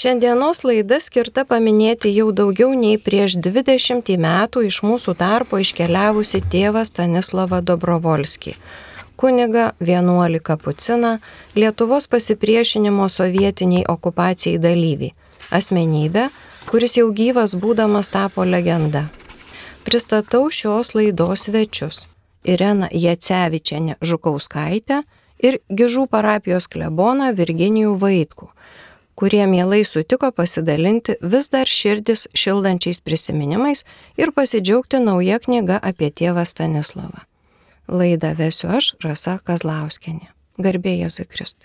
Šiandienos laida skirta paminėti jau daugiau nei prieš 20 metų iš mūsų tarpo iškeliavusi tėvą Stanislovą Dobrovolskį, kunigą, vienuolį kapuciną, Lietuvos pasipriešinimo sovietiniai okupacijai dalyvį, asmenybę, kuris jau gyvas būdamas tapo legenda. Pristatau šios laidos svečius – Ireną Jacevičienę Žukauskaitę ir Gižų parapijos kleboną Virginijų Vaitkų, kurie mielai sutiko pasidalinti vis dar širdis šildančiais prisiminimais ir pasidžiaugti nauja knyga apie tėvą Stanislovą. Laidą vesiu aš, Rasa Kazlauskienė. Garbė Jėzui Kristui.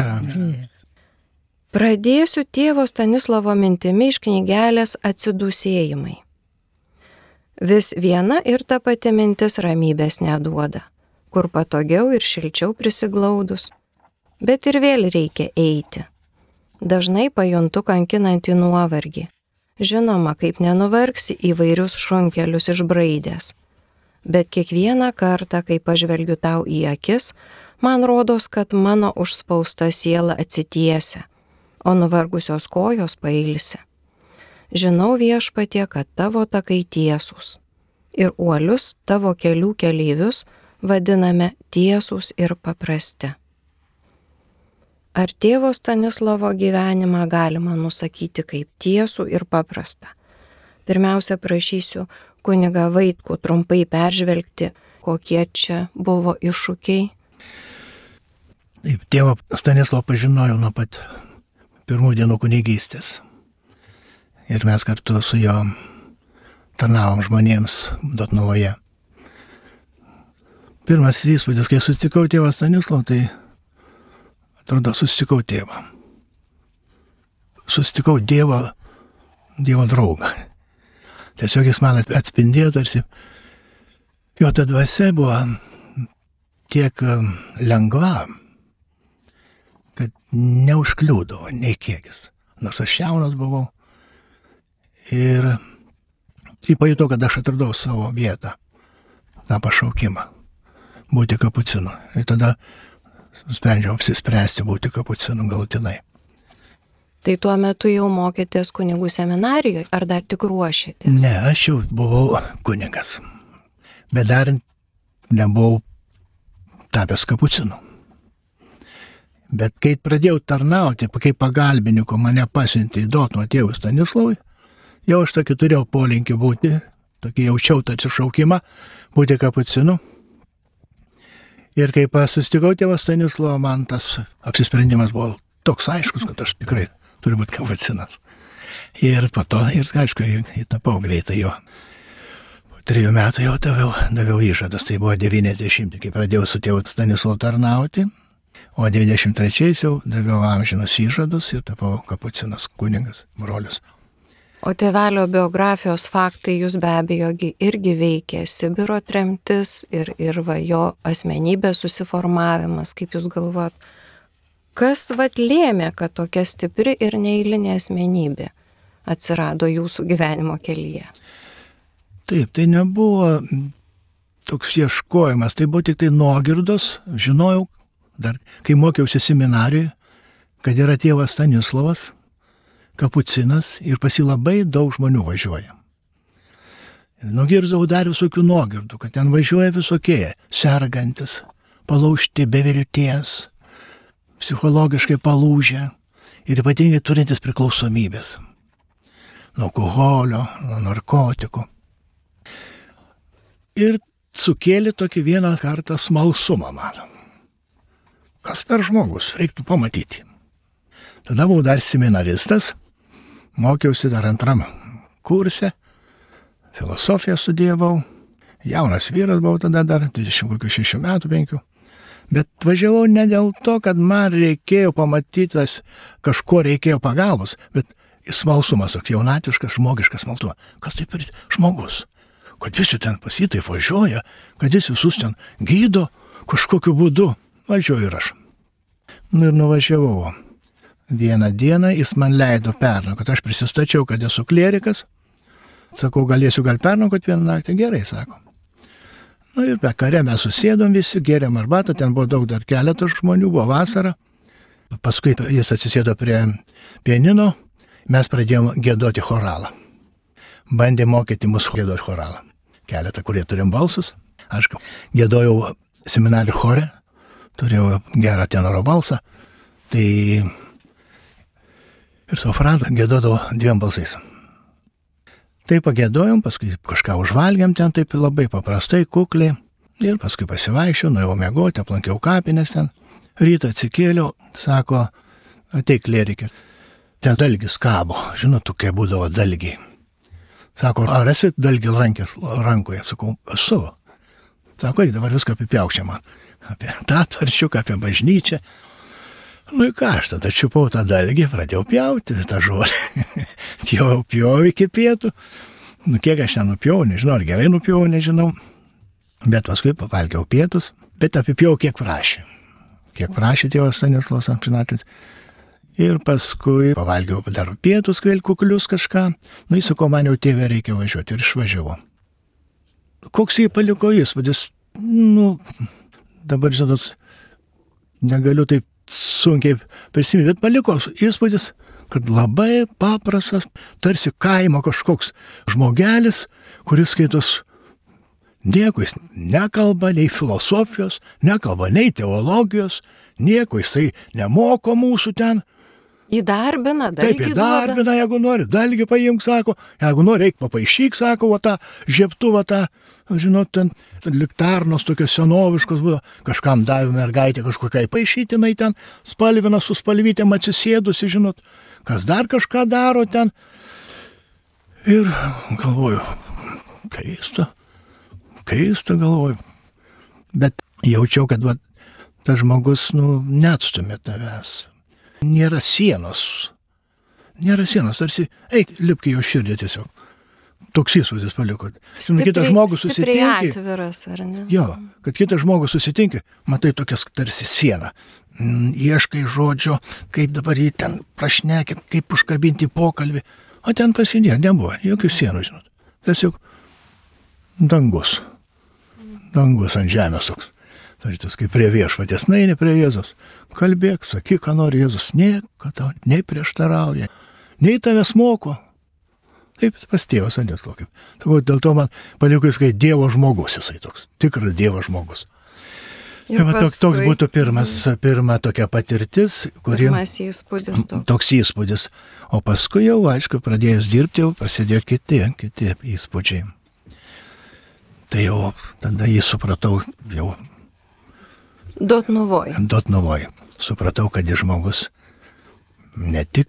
Pradėsiu tėvo Stanislovo mintimi iš knygelės Atsidūsėjimai. Vis viena ir ta pati mintis ramybės neduoda, kur patogiau ir šilčiau prisiglaudus, bet ir vėl reikia eiti. Dažnai pajuntu kankinantį nuovargį. Žinoma, kaip nenuvargsi įvairius šunkelius išbraidęs. Bet kiekvieną kartą, kai pažvelgiu tau į akis, man rodos, kad mano užspausta siela atsitiesia, o nuvargusios kojos pailsi. Žinau Viešpatie, kad tavo takai tiesūs ir uolius tavo kelių keleivius vadiname tiesūs ir paprasti. Ar tėvo Stanislovo gyvenimą galima nusakyti kaip tiesų ir paprastą? Pirmiausia, prašysiu kunigą Vaitkų trumpai peržvelgti, kokie čia buvo iššūkiai. Taip, tėvą Stanislovą pažinojau nuo pat pirmų dienų kunigystės. Ir mes kartu su juo tarnavom žmonėms Dotnuvoje. Pirmas įspūdis, kai susitikau tėvą Stanislovą, tai atrodo, susitikau tėvą. Susitikau Dievo draugą. Tiesiog jis man atspindėjo, tarsi jo ta dvasia buvo tiek lengva, kad neužkliūdavo nei kiekis. Nors aš jaunas buvau ir pajutau, kad aš atradau savo vietą, tą pašaukimą, būti kapucinu. Ir tada nusprendžiau apsispręsti būti kapucinu galutinai. Tai tuo metu jau mokėtės kunigų seminarijoje, ar dar tik ruošėtės? Ne, aš jau buvau kunigas, bet dar nebuvau tapęs kapucinu. Bet kai pradėjau tarnauti, kaip pagalbininku mane pasiuntė į Dotnuvą tėvui Stanislovui, jau aš tokį turėjau polinkį būti, tokį jaučiau tą atsišaukimą, būti kapucinu. Ir kai susitikau tėvą Stanislovą, man tas apsisprendimas buvo toks aiškus, kad aš tikrai turiu būti kapucinas. Ir po to, aišku, įtapau greitai jo. Po 3 metų jau daviau įžadas, tai buvo 90, kai pradėjau su tėvu Stanislovu tarnauti, o 93 jau daviau amžinus įžadus ir tapau kapucinas, kunigas, brolius. O tėvelio biografijos faktai jūs be abejo irgi veikė, Sibiro tremtis ir jo asmenybės susiformavimas, kaip jūs galvojat. Kas lėmė, kad tokia stipri ir neeilinė asmenybė atsirado jūsų gyvenimo kelyje? Taip, tai nebuvo toks ieškojimas, tai buvo tik tai nuogirdos. Žinojau, dar kai mokiausi seminarijoje, kad yra tėvas Stanislovas, kapucinas ir pas jį labai daug žmonių važiuoja. Nugirdau dar visokių nuogirdų, kad ten važiuoja visokie, sergantis, palaužti be vilties, psichologiškai palūžę ir ypatingai turintis priklausomybės. Nuo alkoholio, nuo narkotikų. Ir sukėlė tokį vieną kartą smalsumą man. Kas per žmogus, reiktų pamatyti. Tada buvau dar seminaristas, mokiausi dar 2 kurse, filosofiją studijavau, jaunas vyras buvau tada dar, 26 metų, 5. Bet važiavau ne dėl to, kad man reikėjo pamatyti, kažko reikėjo pagalbos, bet smalsumas, toks jaunatiškas, žmogiškas smalsumas. Kas tai per žmogus? Kad visi ten pas jį taip važiuoja, kad jis visus ten gydo kažkokiu būdu. Važiuoju ir aš. Ir nuvažiavau. Vieną dieną jis man leido pernakvoti. Aš prisistačiau, kad esu klierikas. Sakau, galėsiu gal pernakvoti vieną naktį. Gerai, sako. Ir be kare mes susėdom visi, gėrėm arbatą, ten buvo daug dar keletas žmonių, buvo vasara. Paskui jis atsisėdo prie pianino mes pradėjom giedoti choralą. Bandė mokyti mus giedoti choralą. Keletą, kurie turim balsus. Aš giedojau seminarių chore, turėjau gerą tenoro balsą. Tai ir sofraną giedodavau 2 balsais. Tai pagėdojom, paskui kažką užvalgiam ten taip labai paprastai, kukliai. Ir paskui pasivaikščiau, nuėjau miegoti, aplankiau kapines ten. Rytą atsikėliau, sako, ateik klierikė. Ten dalgis kabo, žinot, tokie būdavo dalgiai. Sako, ar esi dalgį rankoje? Sakau, esu. Sako, dabar viską apipjaukščia man. Apie tą taršiuką, apie bažnyčią. Nu, ką aš tada čiupau tą dalgį, pradėjau pjauti tą žolę. Jau pjauju iki pietų. Nu, kiek aš ten nupjau, nežinau, ar gerai nupjau, nežinau. Bet paskui pavalgiau pietus, bet apipjau kiek prašė. Kiek prašė tėvas Stanislovas amžinatilsį. Ir paskui pavalgiau dar pietus, vėl kuklius kažką. Nu, jis sako, man jau tėvė reikia važiuoti ir išvažiavo. Koks jį paliko įspūdis? Nu, dabar, žinot, negaliu taip sunkiai prisiminti, bet paliko įspūdis, kad labai paprastas, tarsi kaimo kažkoks žmogelis, kuris skaitos nieko, jis nekalba nei filosofijos, nekalba nei teologijos, nieko jisai nemoko mūsų ten. Įdarbina, dalgį taip, įdarbina, jeigu nori, dalgį paimk, sako, jeigu nori, eik papaišyk, sako, va tą žiebtuvą, tą, žinot, ten liktarnos tokios senoviškos buvo, kažkam davė mergaitė kažkokiai paišytinai ten, spalvina su spalvytėm atsisėdusi, žinot, kas dar kažką daro ten. Ir galvoju, keista galvoju, bet jaučiau, kad va, tas žmogus, neatstumė tavęs. Nėra sienos, tarsi, eik, lipk į jo širdį tiesiog. Toks įspūdis paliko. Kitas žmogus susitinki. Stipriai atviras, ar ne? Jo, kad kitas žmogus susitinki, matai tokias tarsi sieną. Ieškai žodžio, kaip dabar jį ten prašnekit, kaip užkabinti pokalbį. O ten pasidėjo, nebuvo, jokių sienų, žinot. Tiesiog dangus ant žemės toks. Tarytus, kaip prie viešpaties, neini prie Jėzus. Kalbėk, sakyk, ką nori Jėzus, nieko tau neprieštarauja, nei tavęs moko. Taip, pas tėvas ant kaip. Dėl to man paliko kaip Dievo žmogus jisai toks, tikras Dievo žmogus. Tai va, toks būtų pirma tokia patirtis, kuri... Pirmas įspūdis toks. Toks įspūdis. O paskui jau, aišku, pradėjus dirbti, jau prasidėjo kiti įspūdžiai. Tai jau tada jį supratau jau... Dotnuvoj. Supratau, kad jis žmogus ne tik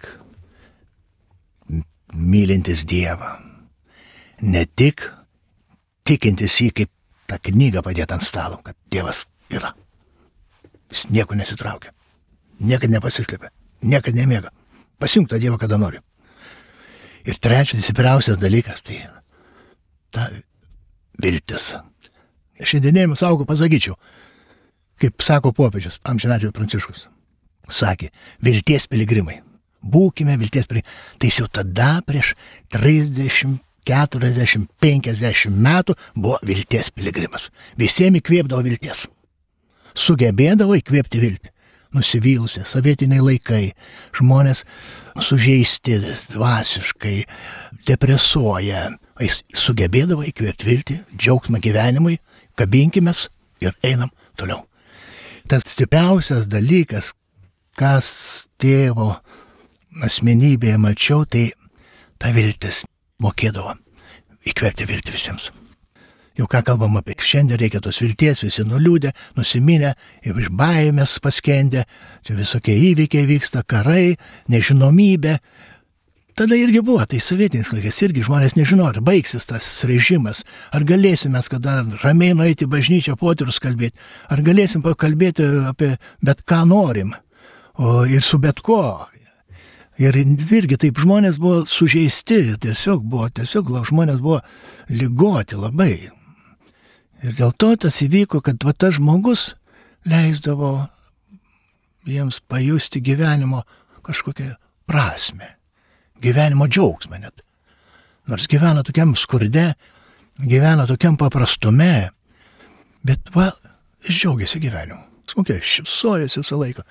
mylintis Dievą, ne tik tikintis jį, kaip tą knygą padėt ant stalo, kad Dievas yra. Jis nieko nesitraukia, niekad nepasislėpia, niekad nemiega. Pasijunk tą Dievą, kada nori. Ir trečias, stipriausias dalykas, tai ta viltis. Šiandienėjimą saugo pasakyčiau, kaip sako popiežius, amžinatilsį Pranciškus, sakė, vilties piligrimai, būkime vilties piligrimai. Tai jau tada prieš 30, 40, 50 metų buvo vilties piligrimas. Visiems įkvėpdavo vilties. Sugebėdavo įkvėpti viltį. Nusivylusi, sovietiniai laikai, žmonės sužeisti dvasiškai, depresuoja. Jis sugebėdavo įkvėpti viltį, džiaugsmą gyvenimui, kabinkimės ir einam toliau. Tas stipriausias dalykas, kas tėvo asmenybėje mačiau, tai ta viltis mokėdavo įkvėpti viltį visiems. Jau ką kalbam apie šiandien, reikia tos vilties, visi nuliūdę, nusiminę, iš baimės paskendę, čia visokie įvykiai vyksta, karai, nežinomybė. Tada irgi buvo, tai sovietinis laikas, irgi žmonės nežino, ar baigsis tas režimas, ar galėsim mes kada ramiai nueiti į bažnyčią poterius kalbėti, ar galėsim pakalbėti apie bet ką norim, ir su bet ko. Ir irgi taip žmonės buvo sužeisti, tiesiog žmonės buvo ligoti labai. Ir dėl to tas įvyko, kad va, tas žmogus leisdavo jiems pajusti gyvenimo kažkokią prasmę. Gyvenimo džiaugsmą net. Nors gyvena tokiam skurde, gyvena tokiam paprastume, bet va, jis džiaugiasi gyvenimu. Smukiai, šypsojasi visą laiką.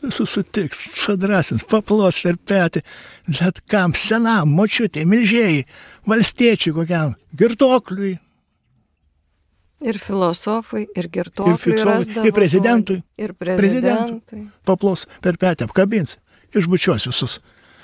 susitiks, padrasins, paplos per petį, bet kam, senam, močiutė, milžėjai, valstiečiui kokiam, girtokliui. Ir filosofui, ir girtokliui rasdavo. Ir prezidentui. Ir prezidentui. Paplos per petį, apkabins, išbučiuos visus.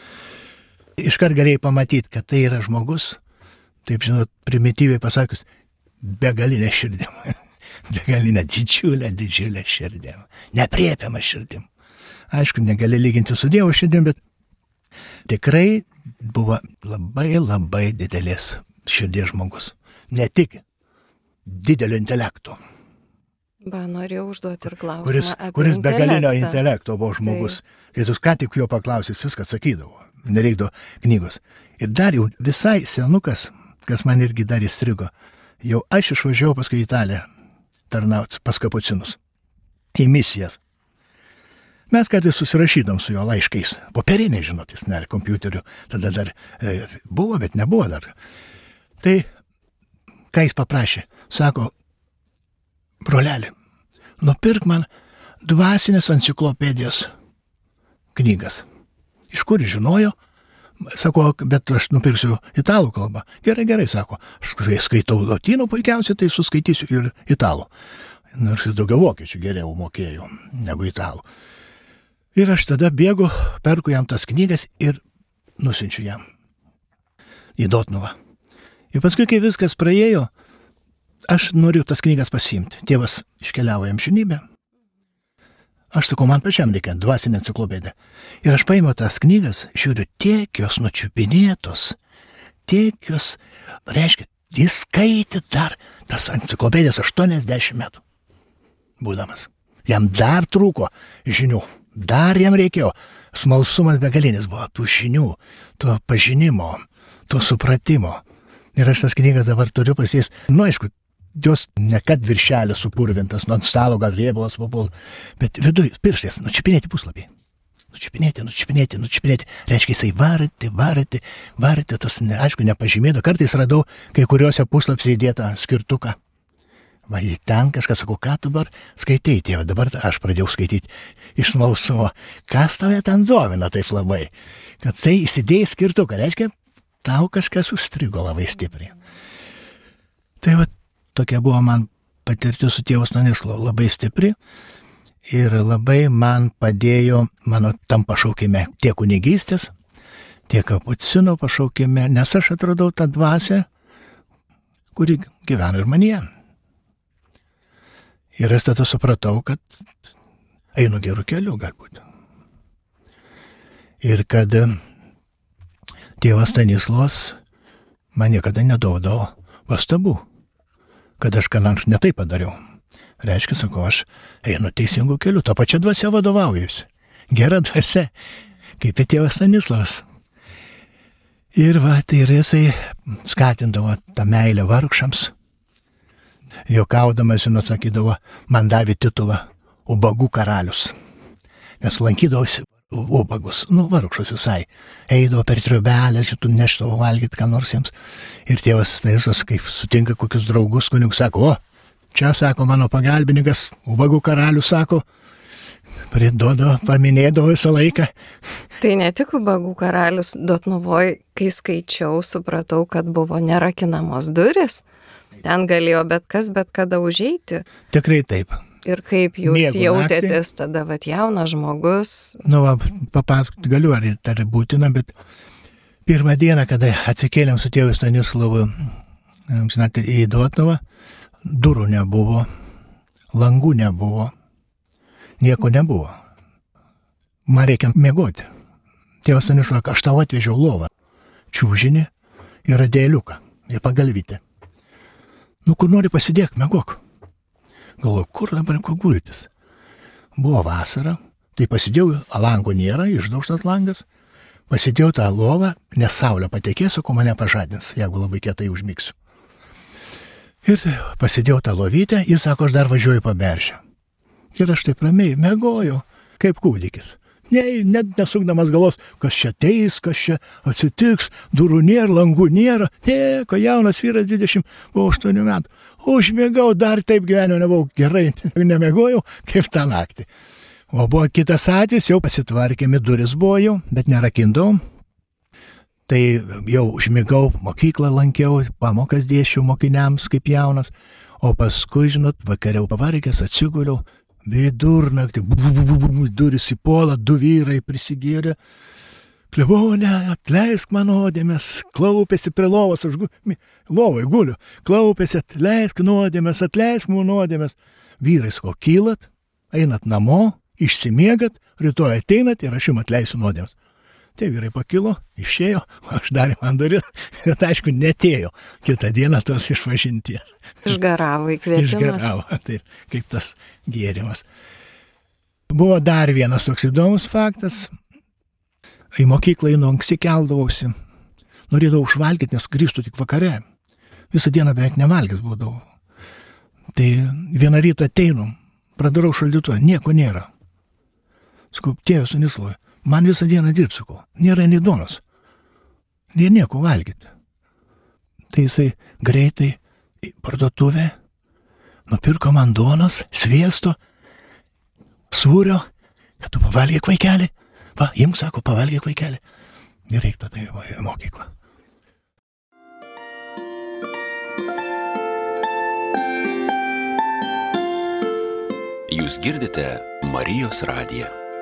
Iškart galėjai pamatyti, kad tai yra žmogus, taip žinot, primityviai pasakius, begalinė širdim. Begalinė didžiulė širdim. Nepriepiama širdim. Aišku, negali lyginti su Dievo širdim, bet tikrai buvo labai didelės širdies žmogus. Ne tik didelio intelekto. Norėjau užduoti ir klausimą kuris begalinio intelekto buvo žmogus. Kai tu ką tik jo paklausys, viską atsakydavo. Nereikdavo knygos. Ir dar jau visai senukas, kas man irgi dar įstrigo, jau aš išvažiavau paskui į Italiją tarnauti pas kapucinus. Į misijas. Mes kartais susirašydom su jo laiškais. Popieriniai, žinot, jis nėra kompiuterių. Tada dar buvo, bet nebuvo dar. Tai, ką jis paprašė? Sako, broleli, nupirk man dvasinės enciklopedijos knygas. Iš kur žinojo? Sako, bet aš nupirksiu italų kalbą. Gerai, sako. Aš skaitau lotynų puikiausiai, tai suskaitysiu ir italų. Nors jis daugiau vokiečių geriau mokėjo negu italų. Ir aš tada bėgu, perku jam tas knygas ir nusinčiu jam į Dotnuvą. Ir paskui, kai viskas praėjo, aš noriu tas knygas pasiimti. Tėvas iškeliavo į amžinybę. Aš sakau, man pačiam reikia dvasinę enciklopediją. Ir aš paėmiau tas knygas, žiūriu, tiek jos nučiupinėtos, tiek jos, reiškia, jis skaitė dar tas enciklopedijas 80 metų būdamas. Jam dar trūko žinių, dar jam reikėjo. Smalsumas begalinis buvo, tų žinių, to pažinimo, to supratimo. Ir aš tas knygas dabar turiu pasės, aišku, jos ne kad viršelis supurvintas, nuo stalo gal riebalas papul, bet viduj pirštais nučiupinėti puslapį. Nučiupinėti. Reiškia, jisai varti, tas, aišku, nepažymėdo. Kartais radau kai kuriuose puslapse įdėtą skirtuką. Va, ten kažkas sako, ką tu dabar skaitai, tėve, dabar aš pradėjau skaityti iš smalsumo. Kas tave ten domina taip labai? Kad tai įsidėjai skirtuką, reiškia, tau kažkas užstrigo labai stipriai. Tai va, tokia buvo man patirtis su tėvu Stanislovu, labai stipri ir labai man padėjo mano tam pašaukime tiek kunigystės, tiek kapucinų pašaukime, nes aš atradau tą dvasią, kuri gyvena ir manyje. Ir aš tada supratau, kad einu gerų kelių galbūt. Ir kad tėvas Stanislovas man niekada neduodavo pastabų, kad aš ką nors netai padariau. Reiškia, sakau, aš einu teisingų kelių, tą pačią dvasią vadovaujusi. Gera dvasia, kaip ir tėvas Stanislovas. Ir va, tai ir jisai skatindavo tą meilę vargšams. Jokaudamas, žinot, sakydavo, man davė titulą ubagų karalius. Nes lankydavosi ubagus, vargšus visai. Eidavo per triubelę, šitų neštavo valgyti, ką nors jiems. Ir tėvas Stanislovas, kaip sutinka kokius draugus, kunigus, sako, čia, sako, mano pagalbininkas, ubagų karalius, sako, paminėdavo visą laiką. Tai ne tik ubagų karalius Dotnuvoj, kai skaičiau, supratau, kad buvo nerakinamos duris. Ten galėjo bet kas, bet kada užeiti. Tikrai taip. Ir kaip jūs jautėtės tada, jaunas žmogus? Galiu, ar tai būtina, bet pirmą dieną, kada atsikėlėm su tėvu Stanislovu į Dotnuvą, durų nebuvo, langų nebuvo, nieko nebuvo. Man reikia miegoti. Tėvas Stanislovas, aš tau atvežiau lovą, čiūžinį ir adėliuką ir pagalvytę. Kur nori pasidėk, miegok. Galvoju, kur dabar gultis? Buvo vasara, tai pasidėjau, lango nėra, išdaužtas langas, pasidėjau tą lovą, nes saulė patekės, o mane pažadins, jeigu labai kietai užmigsiu. Ir pasidėjau tą lovytę, jis sako, aš dar važiuoju paberžę. Ir aš taip ramiai miegoju, kaip kūdikis. Net nesukdamas galvos, kas čia ateis, kas čia atsitiks, durų nėra, langų nėra. Ko jaunas vyras 28 metų. Užmiegau, dar taip gyvenime nebuvau gerai, nemiegojau, kaip tą naktį. O buvo kitas atvejis, jau pasitvarkėme, duris buvo jau, bet nerakindom. Tai jau užmigau, mokyklą lankiau, pamokas dėsčiau mokiniams kaip jaunas, o paskui, žinot, vakariau pavargęs, atsiguliau, vidurnaktį, duris į polą, 2 vyrai prisigėrė. Klebone, atleisk mano nuodėmes, klaupėsi prie lovos, aš lovai guliu, klaupėsi, atleisk nuodėmes, atleisk mano nuodėmes. Vyrai sako, kylat, einat namo, išsimiegat, rytoj ateinat ir aš jums atleisiu nuodėmes. Tie vyrai pakilo, išėjo, aš darė man duris, bet aišku, netėjo kitą dieną tos išvažinties. Išgaravo įkvėpimas. Išgaravo, taip, kaip tas gėrimas. Buvo dar vienas toks įdomus faktas. Į mokyklą einu anksti keldavausi. Norėdavau užvalgyti, nes grįžtų tik vakare. Visą dieną beveik nevalgęs būdavau. Tai vieną rytą ateinu, pradarau šaldytuvą, nieko nėra. Sakau, tėvas Stanislovai, man visą dieną dirbsiu, nėra nei duonos. Nėra nieko valgyti. Tai jisai greitai į parduotuvę nupirko man duonos, sviesto, sūrio, kad tu pavalgyk vaikelį. Va, imk, sako, pavalgyk vaikelį. Ir reikia tada į mokyklą. Jūs girdite Marijos radiją.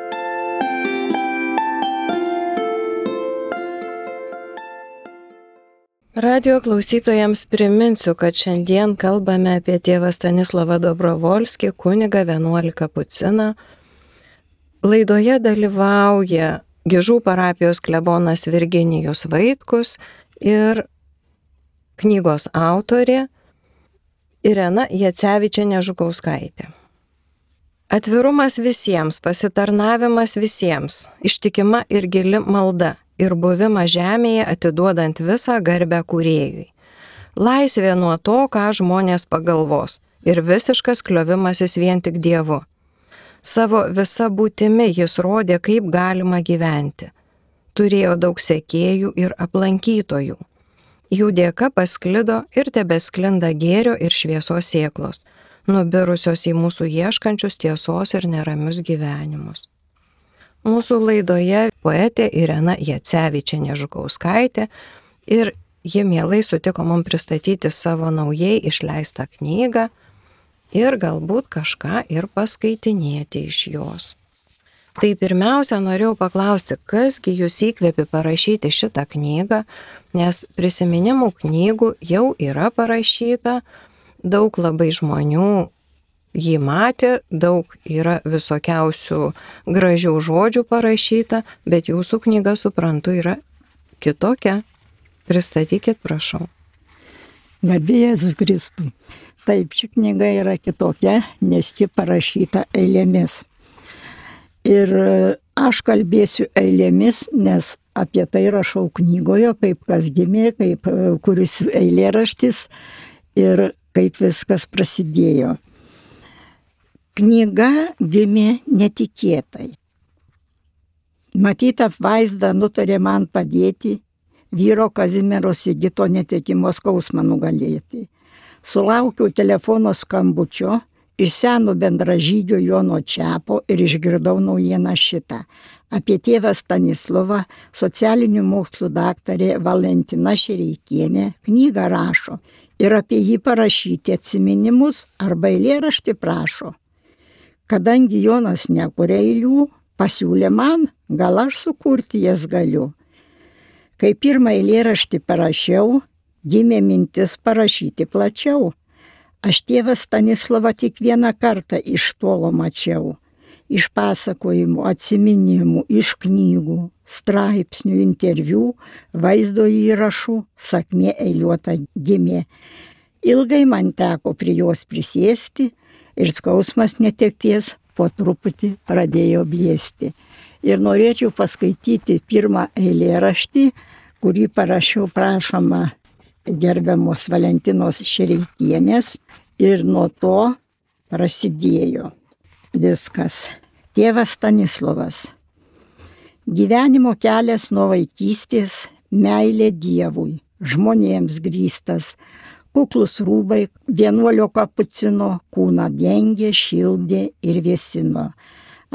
Radio klausytojams priminsiu, kad šiandien kalbame apie tėvą Stanislovą Dobrovolskį, kunigą vienuolį Kapuciną. Laidoje dalyvauja Gižų parapijos klebonas Virginijus Vaitkus ir knygos autorė Irena Jacevičienė Žukauskaitė. Atvirumas visiems, pasitarnavimas visiems, ištikima ir gili malda ir buvimas žemėje atiduodant visą garbę kūrėjui. Laisvė nuo to, ką žmonės pagalvos ir visiškas kliovimasis vien tik Dievu. Savo visa būtimi jis rodė, kaip galima gyventi. Turėjo daug sekėjų ir aplankytojų. Jų dėka pasklido ir tebesklinda gėrio ir šviesos sėklos, nubirusios į mūsų ieškančius tiesos ir neramius gyvenimus. Mūsų laidoje poetė Irena Jacevičienė Žukauskaitė ir ji mielai sutiko mums pristatyti savo naujai išleistą knygą ir galbūt kažką ir paskaitinėti iš jos. Tai pirmiausia, norėjau paklausti, kasgi jūs įkvėpė parašyti šitą knygą, nes prisiminimų knygų jau yra parašyta, daug labai žmonių jį matė, daug yra visokiausių gražių žodžių parašyta, bet jūsų knyga, suprantu, yra kitokia. Pristatykit, prašau. Garbė Jėzui Kristui. Taip, ši knyga yra kitokia, nes ji parašyta eilėmis. Ir aš kalbėsiu eilėmis, nes apie tai rašau knygoje, kaip kas gimė, kaip kuris eilėraštis ir kaip viskas prasidėjo. Knyga gimė netikėtai. Matyt, apvaizda nutarė man padėti vyro Kazimiero Sigito netekimo skausmą nugalėti. Sulaukiau telefono skambučio iš seno bendražygio Jono Čiapo ir išgirdau naujieną šitą. Apie tėvą Stanislovą socialinių mokslų daktarė Valentina Šereikienė knygą rašo ir apie jį parašyti atsiminimus arba eilėraštį prašo. Kadangi Jonas nekuria eilių, pasiūlė man, gal aš sukurti jas galiu. Kai pirmą eilėraštį parašiau, gimė mintis parašyti plačiau. Aš tėvą Stanislovą tik vieną kartą iš tolo mačiau. Iš pasakojimų, atsiminimų, iš knygų, straipsnių, interviu, vaizdo įrašų, sakmė eiliuota gimė. Ilgai man teko prie jos prisėsti ir skausmas netekties po truputį pradėjo blėsti. Ir norėčiau paskaityti pirmą eilėraštį, kurį parašiau prašoma gerbiamos Valentinos Šereikienės ir nuo to prasidėjo viskas. Tėvas Stanislovas. Gyvenimo kelias nuo vaikystės, meilė Dievui, žmonėms grįstas, kuklus rūbai vienuolio Kapucino kūną dengė, šildė ir vėsino.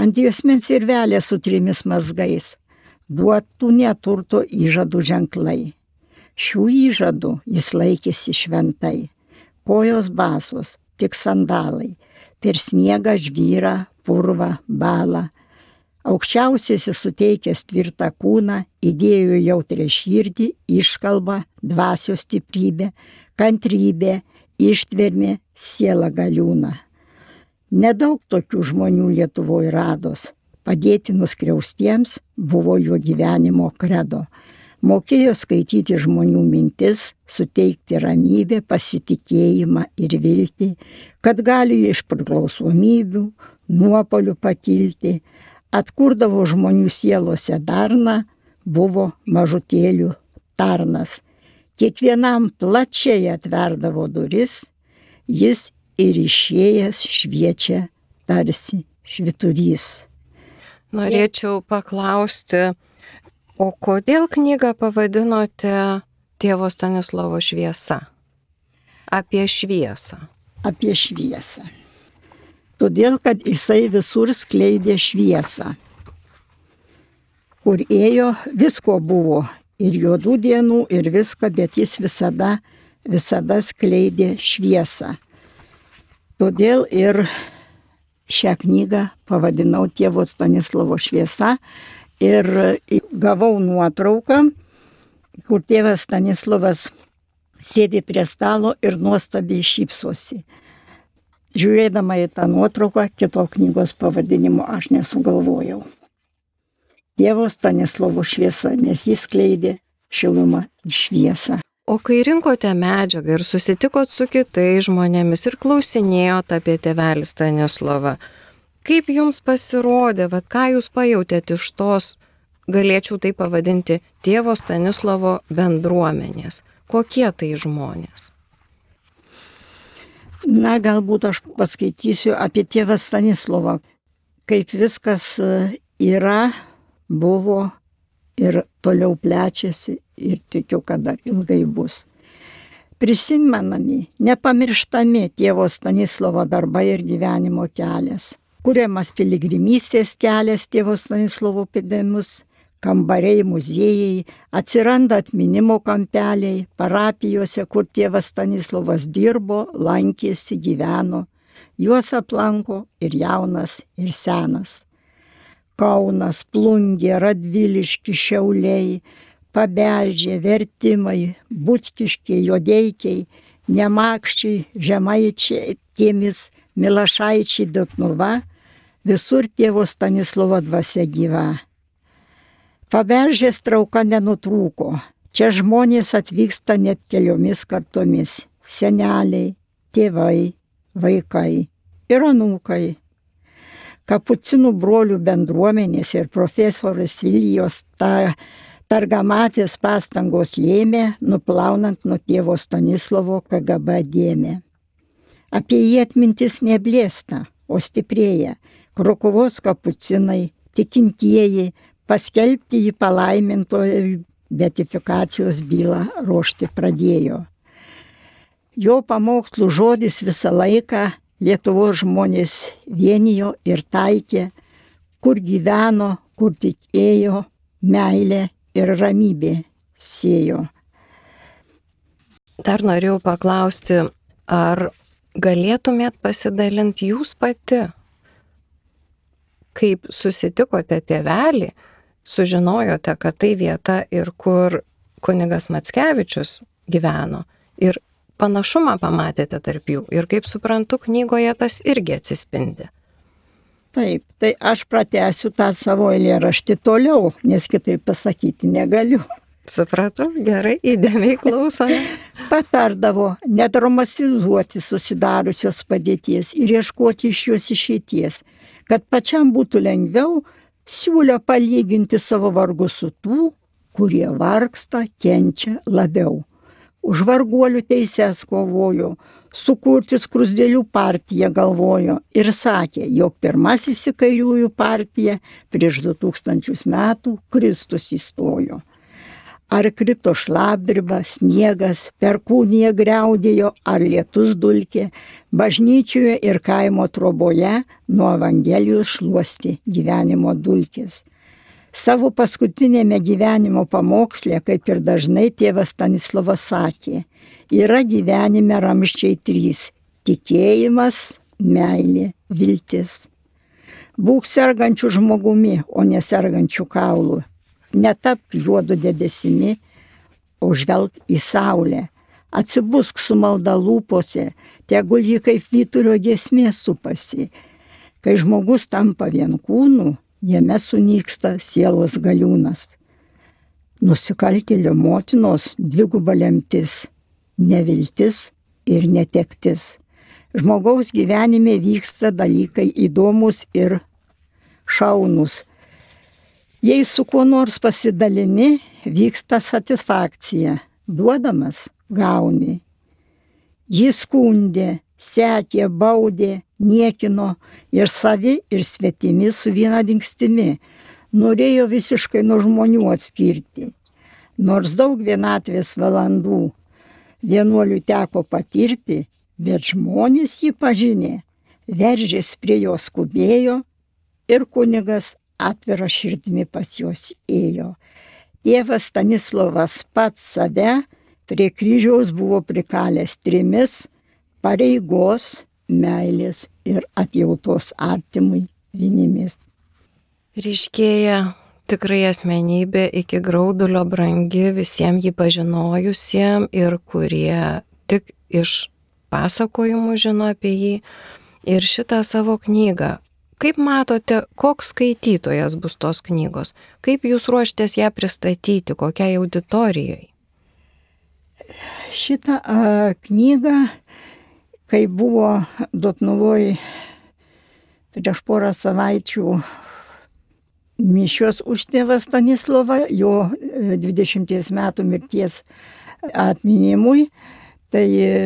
ant juosmens virvelė su 3 mazgais, duotų neturto įžadų ženklai. Šių įžadų jis laikėsi šventai, kojos basos, tik sandalai, per sniegą žvyrą, purvą, balą. Aukščiausiasis suteikęs tvirtą kūną, įdėjo jautrią širdį, iškalbą, dvasios stiprybę, kantrybę, ištvermę, sielą galiūną. Nedaug tokių žmonių Lietuvoje rados. Padėti nuskriaustiems buvo jo gyvenimo kredo. Mokėjo skaityti žmonių mintis, suteikti ramybę, pasitikėjimą ir viltį, kad gali iš priklausomybių, nuopolių pakilti. Atkurdavo žmonių sielose darną, buvo mažutėlių tarnas. Kiekvienam plačiai atverdavo duris, jis ir išėjęs šviečia tarsi švyturys. Norėčiau paklausti, o kodėl knygą pavadinote Tėvo Stanislovo šviesa? Apie šviesą. Apie šviesą. Todėl, kad jisai visur skleidė šviesą. Kur ėjo, visko buvo. Ir juodų dienų, ir viską, bet jis visada skleidė šviesą. Todėl ir šią knygą pavadinau Tėvo Stanislovo šviesa ir gavau nuotrauką, kur tėvas Stanislovas sėdi prie stalo ir nuostabiai šypsosi. Žiūrėdama į tą nuotrauką, kito knygos pavadinimo aš nesugalvojau. Tėvo Stanislovo šviesa, nes jis skleidė šilumą ir šviesą. O kai rinkote medžiagą ir susitikot su kitais žmonėmis ir klausinėjot apie tėvelį Stanislovą, kaip jums pasirodė, ką jūs pajautėt iš tos, galėčiau tai pavadinti, Tėvo Stanislovo bendruomenės? Kokie tai žmonės? Na, galbūt aš paskaitysiu apie tėvą Stanislovą, kaip viskas yra, buvo ir toliau plečiasi ir tikiu, kad dar ilgai bus. Prisimenami, nepamirštami tėvo Stanislovo darbai ir gyvenimo kelias. Kuriamas piligrimystės kelias tėvo Stanislovo pėdomis, kambariai, muziejai, atsiranda atminimo kampeliai, parapijose, kur tėvas Stanislovas dirbo, lankėsi, gyveno. Juos aplanko ir jaunas, ir senas. Kaunas, Plungė, Radviliški, Šiauliai, Paberžė, Vertimai, Butkiškiai, Jodeikiai, Nemakščiai, Žemaičiai, Tėmis, Milašaičiai, Dotnuva, visur tėvo Stanislovo dvasia gyva. Paberžės trauka nenutrūko. Čia žmonės atvyksta net keliomis kartomis. Seneliai, tėvai, vaikai ir anūkai. Kapucinų brolių bendruomenės ir profesorės Vilijos Targamatės pastangos lėmė, nuplaunant nuo tėvo Stanislovo KGB dėmę. Apie jį atmintis neblėsta, o stiprėja. Krokuvos kapucinai, tikintieji, paskelbti jį palaimintojų beatifikacijos bylą ruošti pradėjo. Jo pamokslų žodis visą laiką Lietuvos žmonės vienijo ir taikė, kur gyveno, kur tikėjo, meilė ir ramybė sėjo. Dar norėjau paklausti, ar galėtumėt pasidalinti jūs pati, kaip susitikote tėvelį, sužinojote, kad tai vieta ir kur kunigas Mackevičius gyveno ir panašumą pamatėte tarp jų ir kaip suprantu, knygoje tas irgi atsispindi. Taip, tai aš pratęsiu tą savo eilėraštį toliau, nes kitaip pasakyti negaliu. Supratau, gerai, įdėmiai klausome. Patardavo nedramatizuoti susidariusios padėties ir ieškoti iš jos išeities, kad pačiam būtų lengviau, siūlio palyginti savo vargus su tų, kurie vargsta, kenčia labiau. Už varguolių teises kovojo, sukurti skruzdėlių partiją galvojo ir sakė, jog pirmasis į kairiųjų partiją prieš 2000 metų Kristus įstojo. Ar krito šlapdriba, sniegas, perkūnija griaudėjo, ar lietus dulkė, bažnyčioje ir kaimo troboje nuo Evangelijos šluosti gyvenimo dulkės. Savo paskutinėme gyvenimo pamoksle, kaip ir dažnai tėvas Stanislovas sakė, yra gyvenime ramščiai 3 – tikėjimas, meilė, viltis. Būk sergančių žmogumi, o nesergančių kaulų. Netapk juodu debesimi, o žvelk į saulę. Atsibusk su malda lūpose, tegul ji kaip vyturio giesmė supasi. Kai žmogus tampa vien kūnu, jame sunyksta sielos galiūnas. Nusikaltėlio motinos dviguba lemtis, neviltis ir netektis. Žmogaus gyvenime vyksta dalykai įdomus ir šaunus. Jei su kuo nors pasidalini, vyksta satisfakcija. Duodamas gauni. Jis skundė, sekė, baudė, niekino ir savi, ir svetimi su viena dingstimi. Norėjo visiškai nuo žmonių atskirti. Nors daug vienatvės valandų vienuoliui teko patirti, bet žmonės jį pažinė, veržės prie jo skubėjo ir kunigas atvira širdimi pas juos ėjo. Tėvas Stanislovas pats save prie kryžiaus buvo prikalęs 3 – pareigos, meilės ir atjautos artimui vinimis. Ryškėja tikrai asmenybė iki graudulio brangi visiems jį pažinojusiems ir kurie tik iš pasakojimų žino apie jį ir šitą savo knygą. Kaip matote, koks skaitytojas bus tos knygos? Kaip jūs ruoštės ją pristatyti, kokiai auditorijai? Šitą knygą, kai buvo Dotnuvoj prieš porą savaičių mišios už tėvą Stanislovą, jo 20 metų mirties atminimui, tai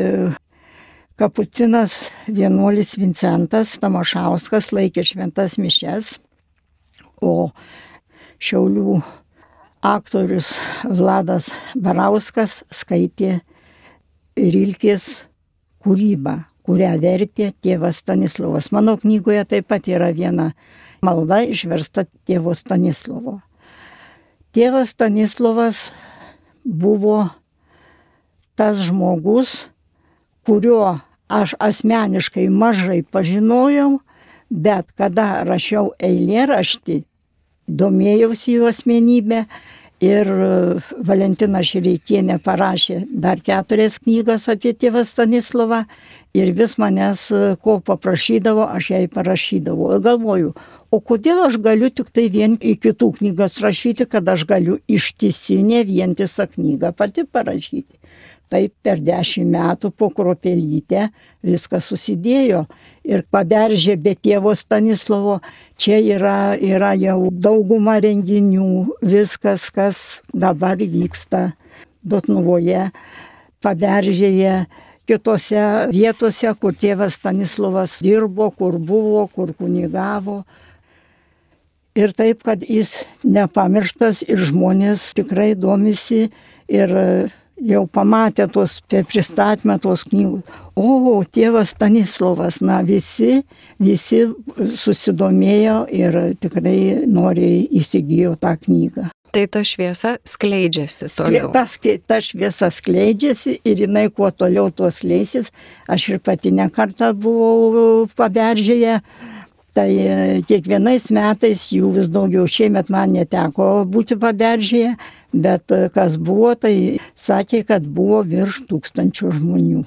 kapucinas vienuolis Vincentas Tamošauskas laikė šventas mišias, o Šiaulių aktorius Vladas Barauskas skaitė Rilkės kūrybą, kurią vertė tėvas Stanislovas. Mano knygoje taip pat yra viena malda išversta tėvo Stanislovo. Tėvas Stanislovas buvo tas žmogus, kurio aš asmeniškai mažai pažinojau, bet kada rašiau eilėraštį, domėjausi jo asmenybę ir Valentina Šireikienė parašė dar 4 knygas apie tėvą Stanislovą ir vis manęs ko paprašydavo, aš jai parašydavau. Ir galvoju, o kodėl aš galiu tik tai vien į kitų knygas rašyti, kad aš galiu ištisinę vientisą knygą pati parašyti. Taip per 10 metų po kruopelytę viskas susidėjo ir Paberžė be tėvo Stanislovo, čia yra jau dauguma renginių, viskas, kas dabar vyksta Dotnuvoje, Paberžėje, kitose vietose, kur tėvas Stanislovas dirbo, kur buvo, kur kunigavo. Ir taip, kad jis nepamirštas ir žmonės tikrai domisi ir jau pamatė tos pristatymą tos knygų. O, tėvas Stanislovas, na visi susidomėjo ir tikrai noriai įsigijo tą knygą. Tai ta šviesa skleidžiasi toliau. Ta šviesa skleidžiasi ir jinai kuo toliau tuo skleisis. Aš ir pati ne kartą buvau Paberžėje. Tai kiekvienais metais jų vis daugiau. Šiemet man neteko būti Paberžėje, bet kas buvo, tai sakė, kad buvo virš 1000 žmonių.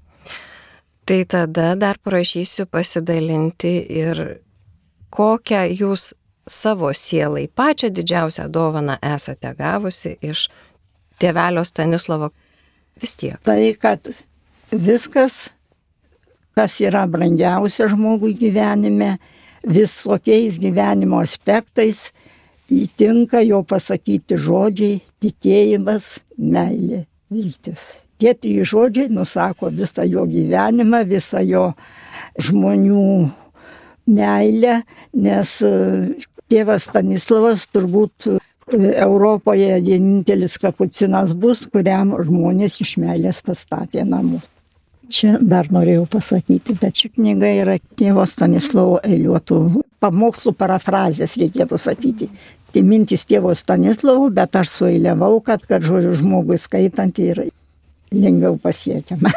Tai tada dar prašysiu pasidalinti ir kokią jūs savo sielai pačią didžiausią dovaną esate gavusi iš tėvelio Stanislovo. Vis tiek. Tai, kad viskas, kas yra brangiausia žmogui gyvenime, visokiais gyvenimo aspektais įtinka jo pasakyti žodžiai: tikėjimas, meilė, viltis. Tie 3 žodžiai nusako visą jo gyvenimą, visą jo žmonių meilę, nes tėvas Stanislovas turbūt Europoje vienintelis kapucinas bus, kuriam žmonės iš meilės pastatė namus. Čia dar norėjau pasakyti, bet ši knyga yra tėvo Stanislovo Eiliuoto pamokslų parafrazės, reikėtų sakyti. Tai mintis tėvo Stanislovo, bet aš sueiliavau, kad žodžiu žmogui skaitant yra lengviau pasiekiama.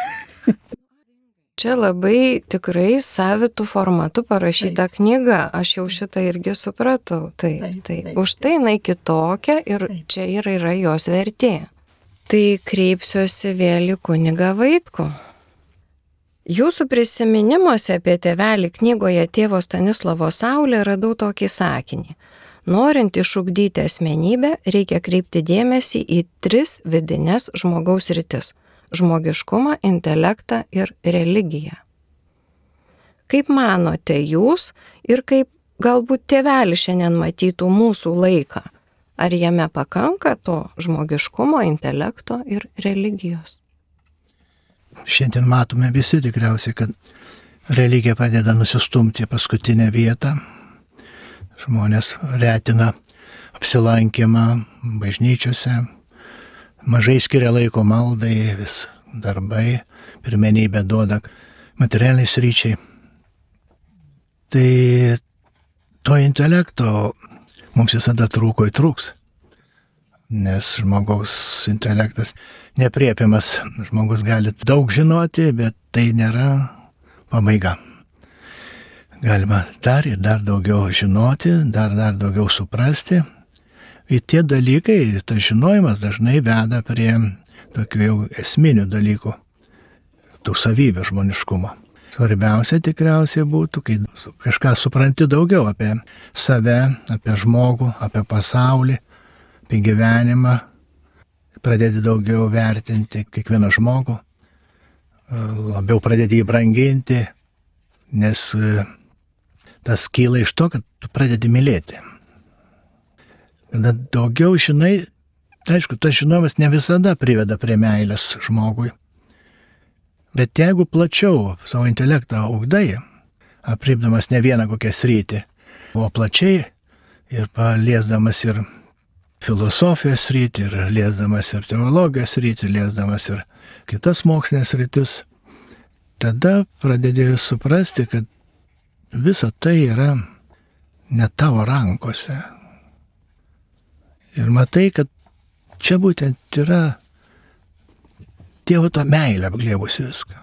Čia labai tikrai savitų formatų parašyta knyga, aš jau šitą irgi supratau. Taip. Už tai jinai kitokia ir čia yra jos vertė. Tai kreipsiuosi vėl į kunigą Vaitkų. Jūsų prisiminimuose apie tėvelį knygoje Tėvo Stanislovo Saulė radau tokį sakinį. Norint išugdyti asmenybę, reikia kreipti dėmesį į 3 vidines žmogaus sritis – žmogiškumą, intelektą ir religiją. Kaip manote jūs ir kaip galbūt tėvelis šiandien matytų mūsų laiką? Ar jame pakanka to žmogiškumo, intelekto ir religijos? Šiandien matome visi tikriausiai, kad religija pradeda nusistumti paskutinę vietą. Žmonės retina apsilankymą bažnyčiose, mažai skiria laiko maldai, vis darbai, pirmenybę duoda materialiniai sryčiai. Tai to intelekto mums visada trūko ir trūks, nes žmogaus intelektas nepriepiamas. Žmogus gali daug žinoti, bet tai nėra pabaiga. Galima dar ir dar daugiau žinoti, dar daugiau suprasti. Ir tie dalykai, tas žinojimas dažnai veda prie tokių jau esminių dalykų, tų savybių žmoniškumo. Svarbiausia tikriausiai būtų, kai kažką supranti daugiau apie save, apie žmogų, apie pasaulį, apie gyvenimą, pradėti daugiau vertinti kiekvieną žmogų, labiau pradėti jį branginti, nes tas kyla iš to, kad tu pradedi mylėti. Kada daugiau žinai, aišku, tas žinojimas ne visada priveda prie meilės žmogui. Bet jeigu plačiau savo intelektą ugdai, apribdamas ne vieną kokią sritį, o plačiai ir paliesdamas ir filosofijos sritį, ir liesdamas ir teologijos sritį, liesdamas ir kitas mokslinės sritis, tada pradedi suprasti, kad visa tai yra ne tavo rankose. Ir matai, kad čia būtent yra Dievo to meilė apglėbusi viską.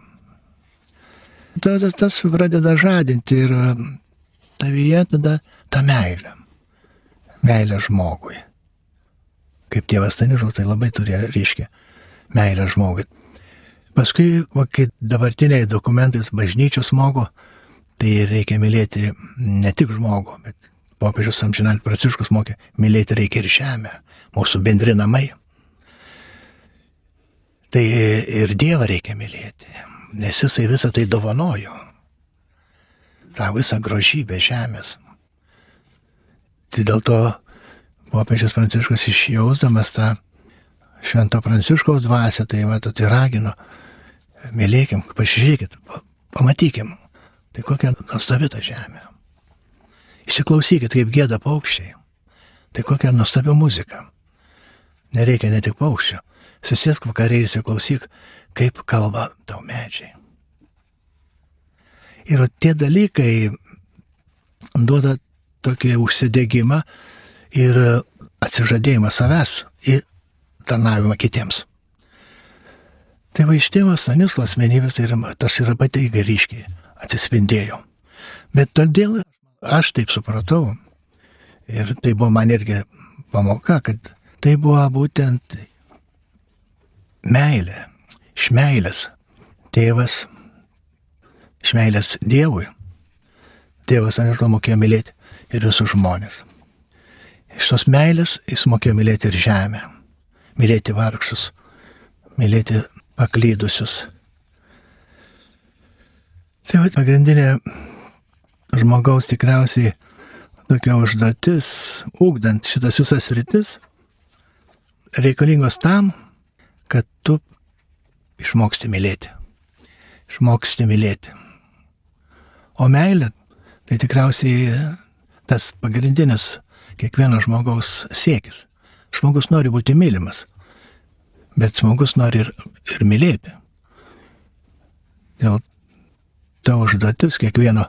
Tas pradeda žadinti ir tavyje tada ta meilė. Meilė žmogui. Kaip tėvas Stanislovas tai labai turėjo ryškią meilę žmogui. Paskui, kai dabartiniai dokumentai bažnyčios moko, tai reikia mylėti ne tik žmogų, bet popiežius amžinai Pranciškus mokė, mylėti reikia ir žemę, mūsų bendri namai. Tai ir Dievą reikia mylėti, nes jisai visą tai dovanojo, tą visą grožybę žemės. Tai dėl to popiežius Pranciškus išjausdamas tą Švento Pranciškaus dvasią, tai ragino, mylėkim, pasižiūrėkit, pamatykim, tai kokia nuostabi ta žemė. Įsiklausykit, kaip gieda paukščiai, tai kokia nuostabi muzika. Nereikia ne tik paukščių. Susėsk vakariai ir įsiklausyk, kaip kalba tau medžiai. Ir tie dalykai duoda tokį užsidegimą ir atsižadėjimą savęs ir tarnavimą kitiems. Tai va iš tėvo Stanislovo asmenybės tas yra pateigai ryškiai atsispindėjo. Bet todėl aš taip supratau, ir tai buvo man irgi pamoka, kad tai buvo būtent meilė, iš meilės tėvas, iš meilės Dievui. Tėvas Stanislovas mokėjo mylėti ir visus žmonės. Iš tos meilės jis mokėjo mylėti ir žemę, mylėti vargšus, mylėti paklydusius. Tai va pagrindinė žmogaus tikriausiai tokia užduotis, ugdant šitas visas sritis, reikalingos tam, kad tu išmoksti mylėti. Išmoksti mylėti. O meilė, tai tikriausiai tas pagrindinis kiekvieno žmogaus siekis. Žmogus nori būti mylimas, bet žmogus nori ir mylėti. Dėl ta užduotis kiekvieno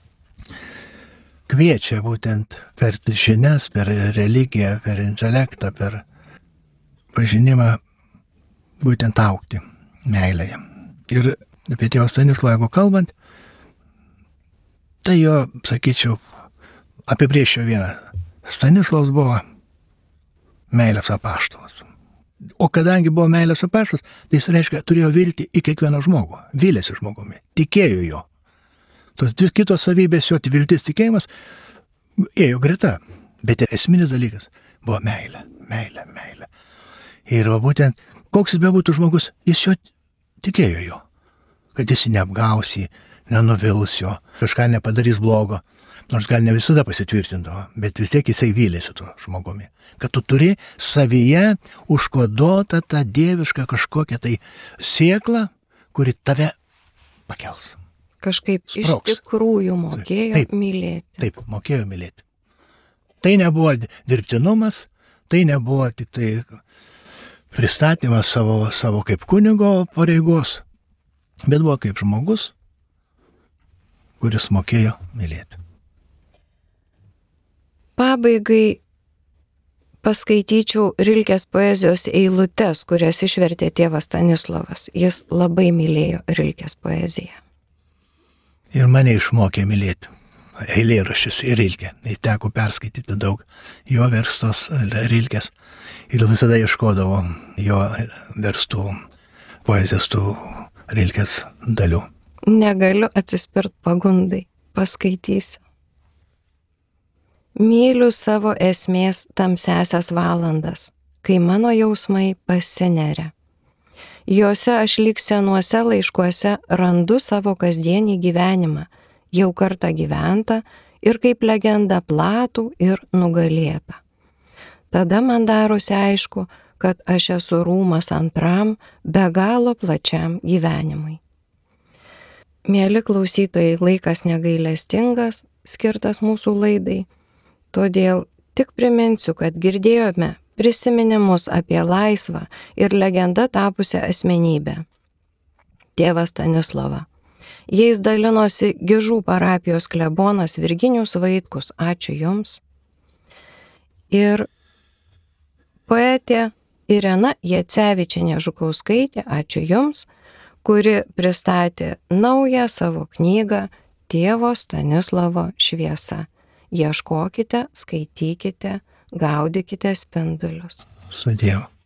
kviečia būtent per žinias, per religiją, per intelektą, per pažinimą būtent augti meilėje. Ir apie tėvą Stanislavą, jeigu kalbant, tai jo, sakyčiau, apibrėžčiau vieną. Stanislavas buvo meilės apaštalas. O kadangi buvo meilės apaštalas, tai jis reiškia, turėjo viltį į kiekvieną žmogų. Vylėsi žmogumi. Tikėjo jo. Tos dvi kitos savybės, jo viltis, tikėjimas, ėjo greta. Bet esminis dalykas buvo meilė, meilė, meilė. Ir būtent, koks jis bebūtų žmogus, jis jo tikėjo jo. Kad jis neapgaus jį, nenuvils jo, kažką nepadarys blogo. Nors gal ne visada pasitvirtindavo, bet vis tiek jisai vylėsi tuo žmogumi. Kad tu turi savyje užkoduotą tą dievišką kažkokią tai sėklą, kuri tave pakels. Kažkaip Sprogs. Iš tikrųjų mokėjo mylėti. Taip, mokėjo mylėti. Tai nebuvo dirbtinumas, tai nebuvo tik tai pristatymas savo kaip kunigo pareigos, bet buvo kaip žmogus, kuris mokėjo mylėti. Pabaigai paskaityčiau Rilkės poezijos eilutes, kurias išvertė tėvas Stanislavas. Jis labai mylėjo Rilkės poeziją. Ir mane išmokė mylėti eilėraščius ir Rilkę. Teko perskaityti daug jo verstos Rilkės ir visada ieškodavo jo verstų poezijos tų Rilkės dalių. Negaliu atsispirt pagundai, paskaitysiu. Myliu savo esmės tamsiasias valandas, kai mano jausmai pasineria. Juose aš lyg senuose laiškuose randu savo kasdienį gyvenimą, jau kartą gyventą ir kaip legenda platų ir nugalėtą. Tada man darosi aišku, kad aš esu rūmas antram, be galo plačiam gyvenimui. Mieli klausytojai, laikas negailestingas, skirtas mūsų laidai. Todėl tik priminsiu, kad girdėjome prisiminimus apie laisvą ir legenda tapusią asmenybę. Tėvą Stanislavą. Jais dalinosi Gižų parapijos klebonas Virginijus Vaitkus. Ačiū Jums. Ir poetė Irena Jacevičienė Žukauskaitė. Ačiū Jums, kuri pristatė naują savo knygą Tėvo Stanislavo šviesa. Ieškokite, skaitykite, gaudykite spindulius. Su Dievu.